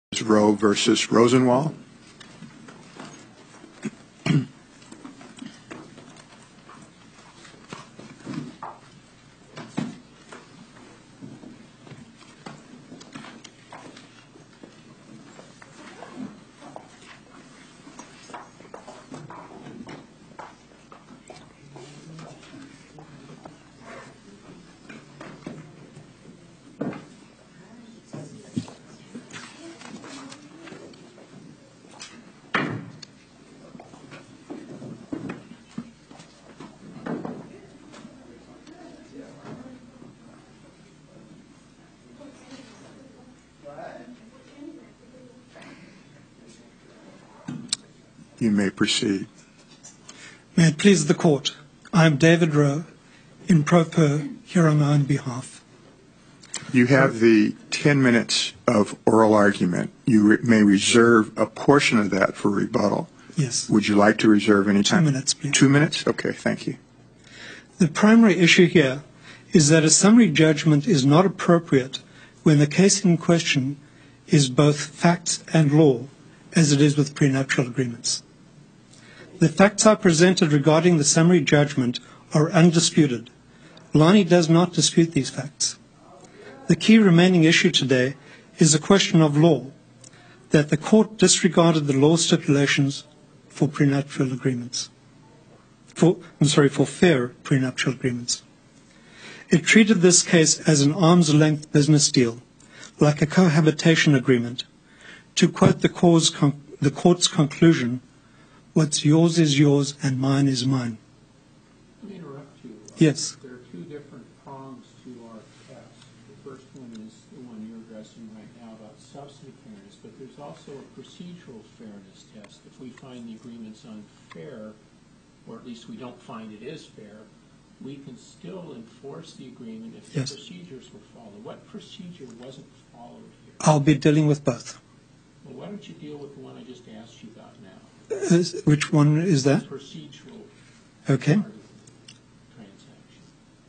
Roe versus Rosenwald. You may proceed. May it please the Court, I am David Rowe, in pro per, here on my own behalf. You have the 10 minutes of oral argument. You may reserve a portion of that for rebuttal. Yes. Would you like to reserve any time? 2 minutes, please. 2 minutes? Okay, thank you. The primary issue here is that a summary judgment is not appropriate when the case in question is both facts and law, as it is with prenuptial agreements. The facts I presented regarding the summary judgment are undisputed. Lonnie does not dispute these facts. The key remaining issue today is a question of law, that the Court disregarded the law stipulations for prenuptial agreements. For fair prenuptial agreements. It treated this case as an arm's length business deal, like a cohabitation agreement. To quote the Court's conclusion, what's yours is yours and mine is mine. Let me interrupt you. Yes. There are two different prongs to our test. The first one is the one you're addressing right now about substantive fairness, but there's also a procedural fairness test. If we find the agreement's unfair, or at least we don't find it is fair, we can still enforce the agreement if the procedures were followed. What procedure wasn't followed here? I'll be dealing with both. Well, why don't you deal with the one I just asked you about now? Which one is that? The procedural Okay. part of the transaction.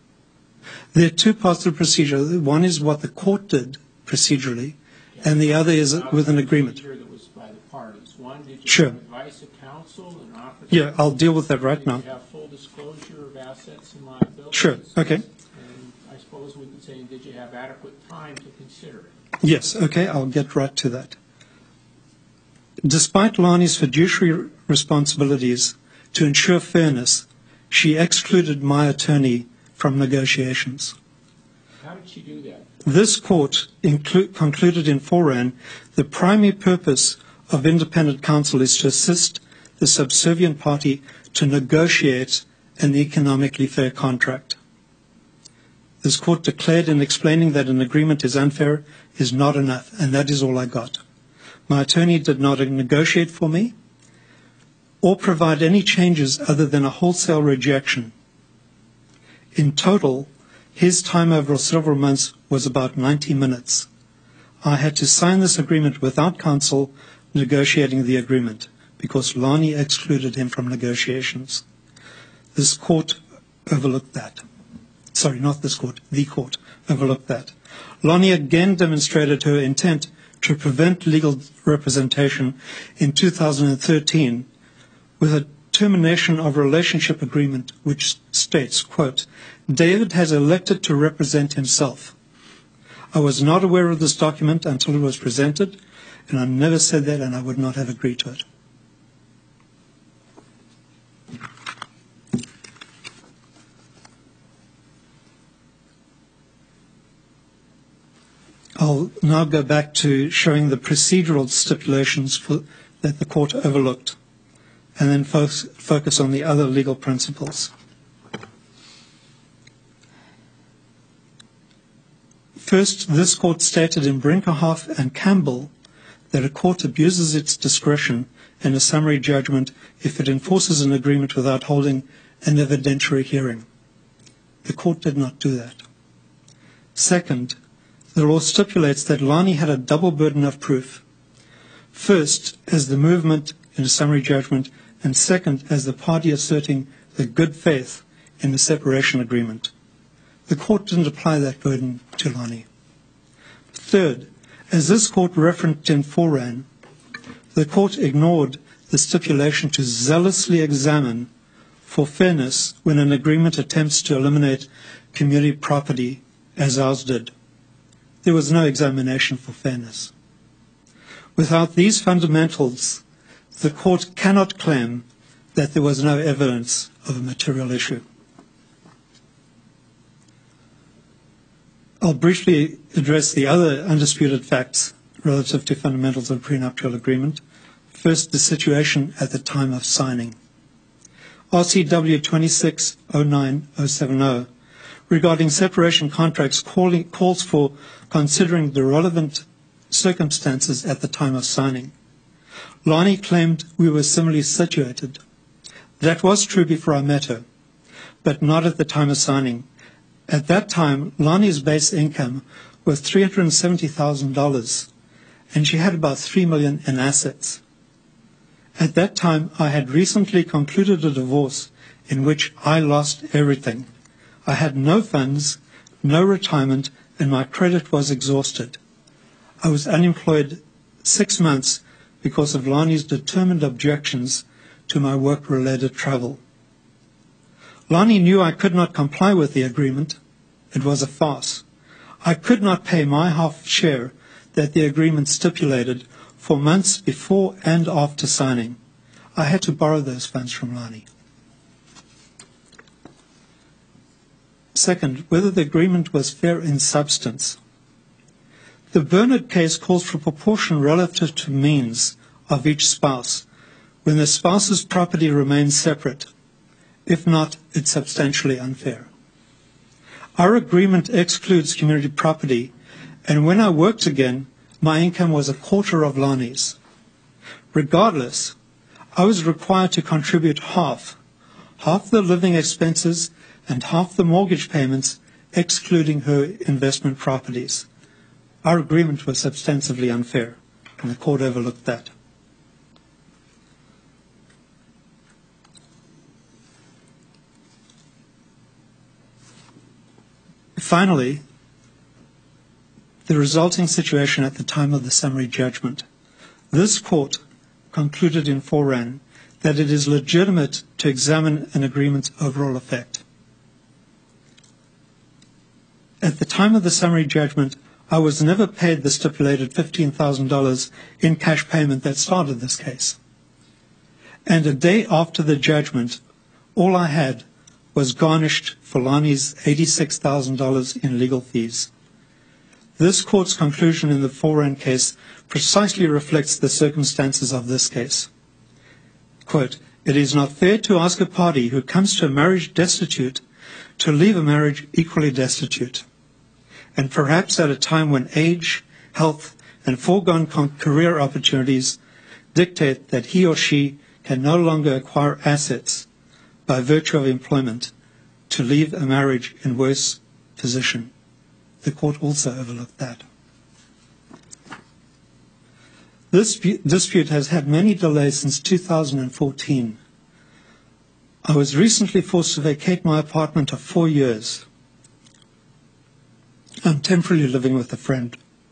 There are two parts of the procedure. One is what the Court did procedurally, and the other is with an agreement. That was by the parties. One, did you Sure. have advice of counsel and offer? Yeah, I'll deal with that right now. Did you have full disclosure of assets and liabilities? Sure, okay. And I suppose we could say, did you have adequate time to consider it? Yes, okay, I'll get right to that. Despite Lonnie's fiduciary responsibilities to ensure fairness, she excluded my attorney from negotiations. How did she do that? This Court concluded in Foran the primary purpose of independent counsel is to assist the subservient party to negotiate an economically fair contract. This Court declared in explaining that an agreement is unfair is not enough, and that is all I got. My attorney did not negotiate for me or provide any changes other than a wholesale rejection. In total, his time over several months was about 90 minutes. I had to sign this agreement without counsel negotiating the agreement because Lonnie excluded him from negotiations. This Court overlooked that. Sorry, not this Court, the Court overlooked that. Lonnie again demonstrated her intent to prevent legal representation in 2013 with a termination of relationship agreement which states, quote, David has elected to represent himself. I was not aware of this document until it was presented, and I never said that, and I would not have agreed to it. I'll now go back to showing the procedural stipulations that the Court overlooked, and then focus on the other legal principles. First, this Court stated in Brinkerhoff and Campbell that a court abuses its discretion in a summary judgment if it enforces an agreement without holding an evidentiary hearing. The Court did not do that. Second, the law stipulates that Lonnie had a double burden of proof. First, as the movement in a summary judgment, and second, as the party asserting the good faith in the separation agreement. The Court didn't apply that burden to Lonnie. Third, As this court referenced in Foran, the court ignored the stipulation to zealously examine for fairness when an agreement attempts to eliminate community property, as ours did. There was no examination for fairness. Without these fundamentals, the court cannot claim that there was no evidence of a material issue. I'll briefly address the other undisputed facts relative to fundamentals of prenuptial agreement. First, the situation at the time of signing. RCW 2609-070 regarding separation contracts calls for considering the relevant circumstances at the time of signing. Lani claimed we were similarly situated. That was true before I met her, but not at the time of signing. At that time, Lani's base income was $370,000, and she had about $3 million in assets. At that time, I had recently concluded a divorce in which I lost everything. I had no funds, no retirement, and my credit was exhausted. I was unemployed 6 months because of Lani's determined objections to my work-related travel. Lani knew I could not comply with the agreement. It was a farce. I could not pay my half share that the agreement stipulated for months before and after signing. I had to borrow those funds from Lani. Second, whether the agreement was fair in substance. The Bernard case calls for proportion relative to means of each spouse when the spouse's property remains separate. If not, it's substantially unfair. Our agreement excludes community property, and when I worked again, my income was a quarter of Lani's. Regardless, I was required to contribute half the living expenses and half the mortgage payments, excluding her investment properties. Our agreement was substantively unfair, and the court overlooked that. Finally, the resulting situation at the time of the summary judgment. This court concluded in Foran that it is legitimate to examine an agreement's overall effect. At the time of the summary judgment, I was never paid the stipulated $15,000 in cash payment that started this case. And a day after the judgment, all I had was garnished for Lani's $86,000 in legal fees. This court's conclusion in the Foran case precisely reflects the circumstances of this case. Quote, "It is not fair to ask a party who comes to a marriage destitute to leave a marriage equally destitute, and perhaps at a time when age, health, and foregone career opportunities dictate that he or she can no longer acquire assets by virtue of employment, to leave a marriage in worse position." The court also overlooked that. This dispute has had many delays since 2014. I was recently forced to vacate my apartment of 4 years. I'm temporarily living with a friend.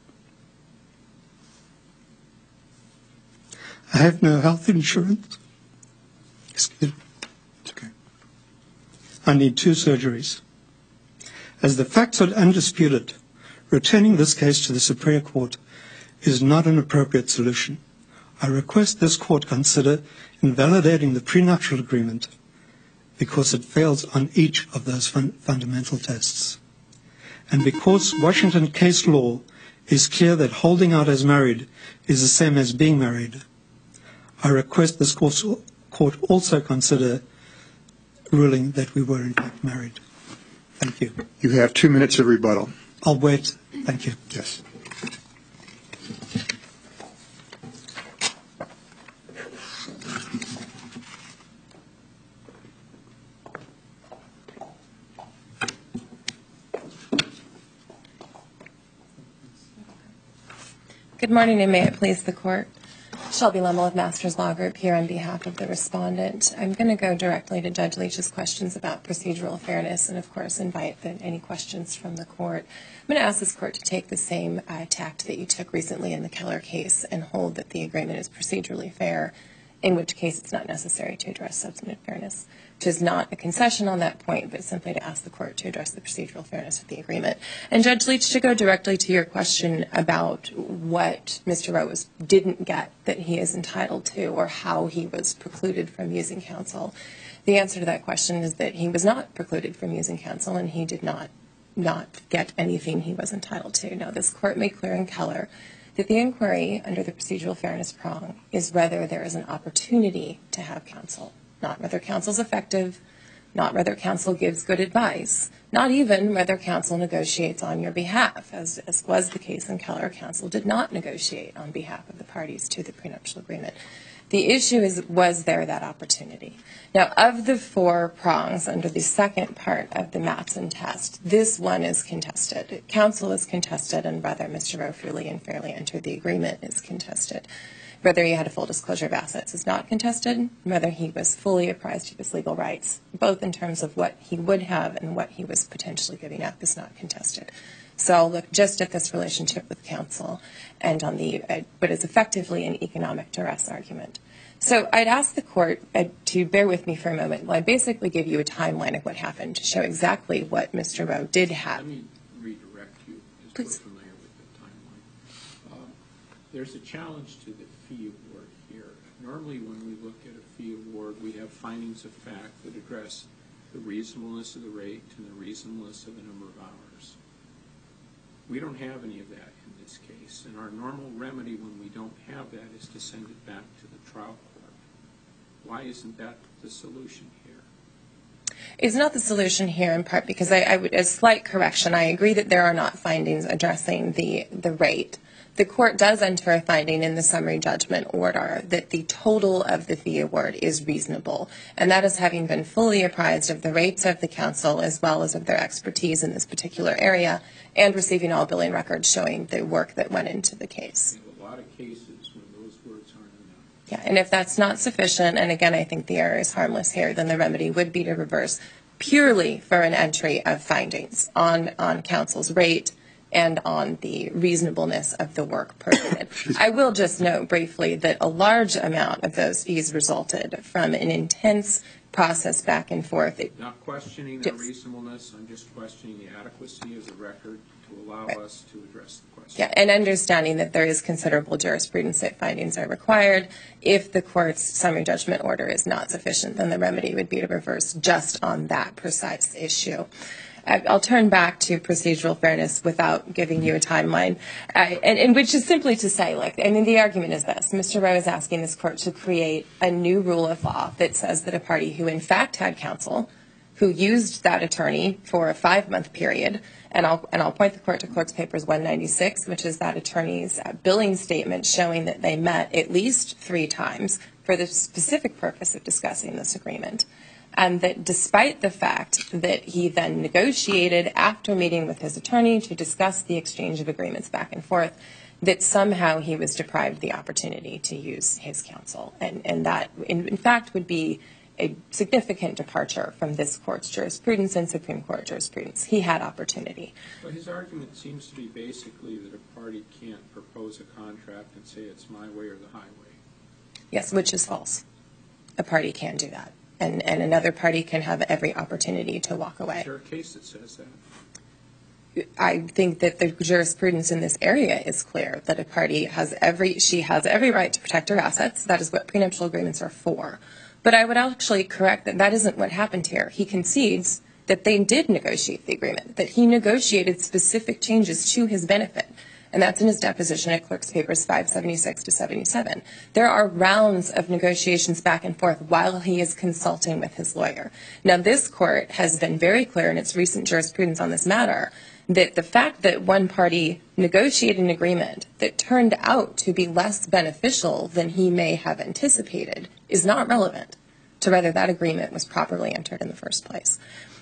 I have no health insurance. Excuse me. It's okay. I need 2 surgeries. As the facts are undisputed, returning this case to the Superior Court is not an appropriate solution. I request this court consider invalidating the prenuptial agreement because it fails on each of those fundamental tests. And because Washington case law is clear that holding out as married is the same as being married, I request this court also consider ruling that we were in fact married. Thank you. You have 2 minutes of rebuttal. I'll wait. Thank you. Yes. Good morning, and may it please the court. Shelby Lemmel of Masters Law Group here on behalf of the respondent. I'm going to go directly to Judge Leach's questions about procedural fairness and, of course, invite any questions from the court. I'm going to ask this court to take the same tact that you took recently in the Keller case and hold that the agreement is procedurally fair, in which case it's not necessary to address substantive fairness, which is not a concession on that point, but simply to ask the court to address the procedural fairness of the agreement. And Judge Leach, to go directly to your question about what Mr. Rowe didn't get that he is entitled to or how he was precluded from using counsel, the answer to that question is that he was not precluded from using counsel and he did not get anything he was entitled to. Now, this court made clear in Keller that the inquiry under the procedural fairness prong is whether there is an opportunity to have counsel, not whether counsel is effective, not whether counsel gives good advice, not even whether counsel negotiates on your behalf. As was the case in Keller, counsel did not negotiate on behalf of the parties to the prenuptial agreement. The issue is, was there that opportunity? Now, of the four prongs under the second part of the Mattson test, this one is contested. Counsel is contested, and whether Mr. Rowe freely and fairly entered the agreement is contested. Whether he had a full disclosure of assets is not contested. Whether he was fully apprised of his legal rights, both in terms of what he would have and what he was potentially giving up, is not contested. So I'll look just at this relationship with counsel and on the what is effectively an economic duress argument. So I'd ask the court to bear with me for a moment while I basically give you a timeline of what happened to show exactly what Mr. Rowe did have. Let me redirect you, because we're familiar with the timeline. There's a challenge to the fee award here. Normally when we look at a fee award, we have findings of fact that address the reasonableness of the rate and the reasonableness of the number of hours. We don't have any of that in this case, and our normal remedy when we don't have that is to send it back to the trial court. Why isn't that the solution here? It's not the solution here, in part because I would, as slight correction, I agree that there are not findings addressing the rate. The court does enter a finding in the summary judgment order that the total of the fee award is reasonable, and that is having been fully apprised of the rates of the counsel as well as of their expertise in this particular area and receiving all billing records showing the work that went into the case. We have a lot of cases when those words aren't enough. Yeah, and if that's not sufficient, and again I think the error is harmless here, then the remedy would be to reverse purely for an entry of findings on counsel's rate and on the reasonableness of the work performed. I will just note briefly that a large amount of those fees resulted from an intense process back and forth. Not questioning the reasonableness, I'm just questioning the adequacy of the record to allow us to address the question. Yeah, and understanding that there is considerable jurisprudence that findings are required. If the court's summary judgment order is not sufficient, then the remedy would be to reverse just on that precise issue. I'll turn back to procedural fairness without giving you a timeline, and which is simply to say, the argument is this. Mr. Rowe is asking this court to create a new rule of law that says that a party who in fact had counsel, who used that attorney for a 5-month period, and I'll point the court to Clerk's Papers 196, which is that attorney's billing statement showing that they met at least 3 times for the specific purpose of discussing this agreement. And that despite the fact that he then negotiated after meeting with his attorney to discuss the exchange of agreements back and forth, that somehow he was deprived the opportunity to use his counsel. And that, in fact, would be a significant departure from this court's jurisprudence and Supreme Court jurisprudence. He had opportunity. Well, his argument seems to be basically that a party can't propose a contract and say it's my way or the highway. Yes, which is false. A party can do that. And another party can have every opportunity to walk away. Is there a case that says that? I think that the jurisprudence in this area is clear, that a party has every right to protect her assets. That is what prenuptial agreements are for. But I would actually correct that isn't what happened here. He concedes that they did negotiate the agreement, that he negotiated specific changes to his benefit. And that's in his deposition at Clerk's Papers 576 to 77. There are rounds of negotiations back and forth while he is consulting with his lawyer. Now, this court has been very clear in its recent jurisprudence on this matter that the fact that one party negotiated an agreement that turned out to be less beneficial than he may have anticipated is not relevant to whether that agreement was properly entered in the first place.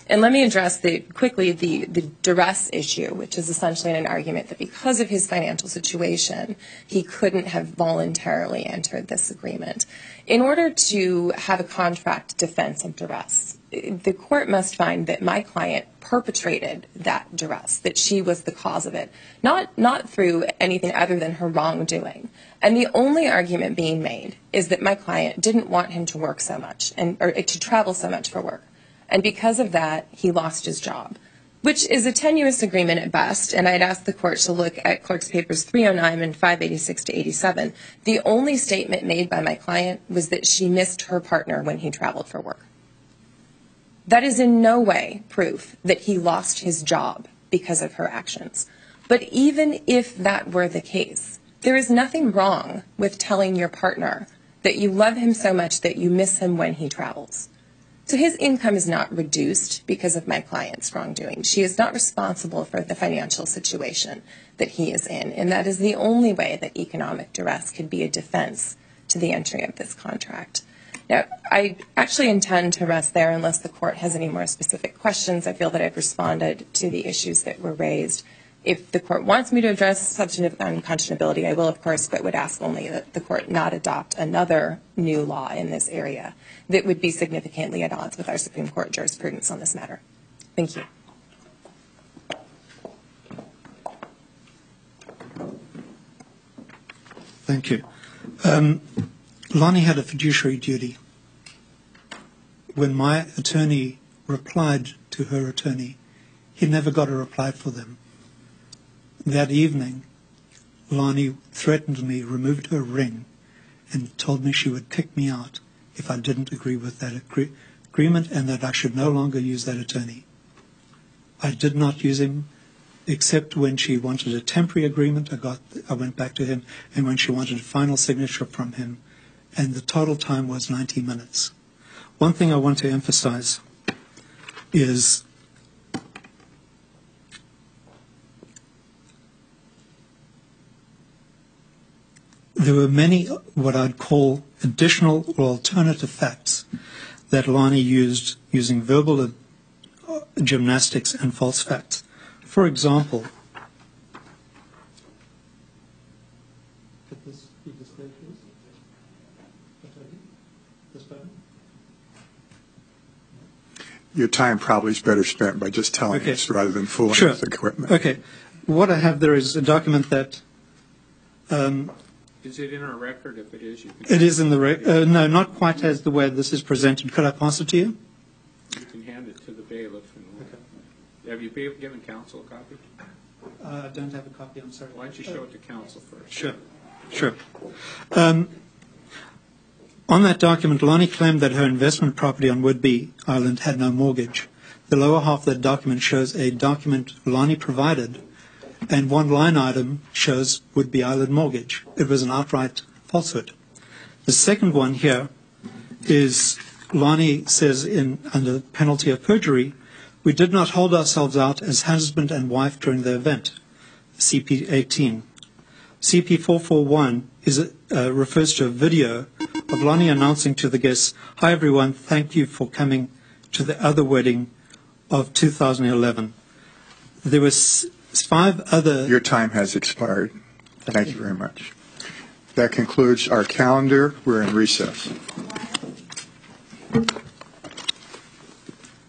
And let me address quickly the duress issue, which is essentially an argument that because of his financial situation, he couldn't have voluntarily entered this agreement. In order to have a contract defense of duress, the court must find that my client perpetrated that duress, that she was the cause of it, not through anything other than her wrongdoing. And the only argument being made is that my client didn't want him to work so much or to travel so much for work. And because of that, he lost his job, which is a tenuous agreement at best. And I'd ask the court to look at Clerk's Papers 309 and 586 to 87. The only statement made by my client was that she missed her partner when he traveled for work. That is in no way proof that he lost his job because of her actions. But even if that were the case, there is nothing wrong with telling your partner that you love him so much that you miss him when he travels. So his income is not reduced because of my client's wrongdoing. She is not responsible for the financial situation that he is in, and that is the only way that economic duress could be a defense to the entry of this contract. Now, I actually intend to rest there unless the court has any more specific questions. I feel that I've responded to the issues that were raised. If the court wants me to address substantive unconscionability, I will, of course, but would ask only that the court not adopt another new law in this area that would be significantly at odds with our Supreme Court jurisprudence on this matter. Thank you. Thank you. Lonnie had a fiduciary duty. When my attorney replied to her attorney, he never got a reply for them. That evening, Lonnie threatened me, removed her ring, and told me she would kick me out if I didn't agree with that agreement and that I should no longer use that attorney. I did not use him except when she wanted a temporary agreement. I went back to him, and when she wanted a final signature from him, and the total time was 90 minutes. One thing I want to emphasize is there were many what I'd call additional or alternative facts that Lonnie used using verbal gymnastics and false facts. For example, could this be displayed, please? This button? Your time probably is better spent by just telling us rather than fooling with the equipment. Okay. What I have there is a document that is it in our record? If it is, you can. It is in the record. No, not quite as the way this is presented. Could I pass it to you? You can hand it to the bailiff. And have you given counsel a copy? I don't have a copy. I'm sorry. Why don't you show it to counsel first? Sure. On that document, Lonnie claimed that her investment property on Whidbey Island had no mortgage. The lower half of that document shows a document Lonnie provided, and one line item shows Whidbey Island mortgage. It was an outright falsehood. The second one here is Lonnie says under penalty of perjury, we did not hold ourselves out as husband and wife during the event, CP 18. CP 441 refers to a video of Lonnie announcing to the guests, "Hi everyone, thank you for coming to the other wedding of 2011. There was 5 other... Your time has expired. Thank you very much. That concludes our calendar. We're in recess.